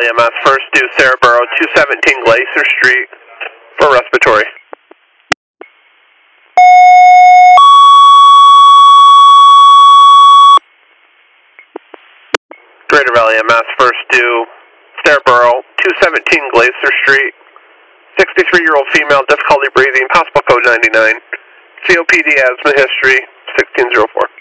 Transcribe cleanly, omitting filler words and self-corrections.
Valley MS, first due Sarahboro, 217 Glacier Street for respiratory. Greater Valley MS, first due Sarahboro, 217 Glacier Street, 63-year-old female, difficulty breathing, possible code 99, COPD asthma history, 1604.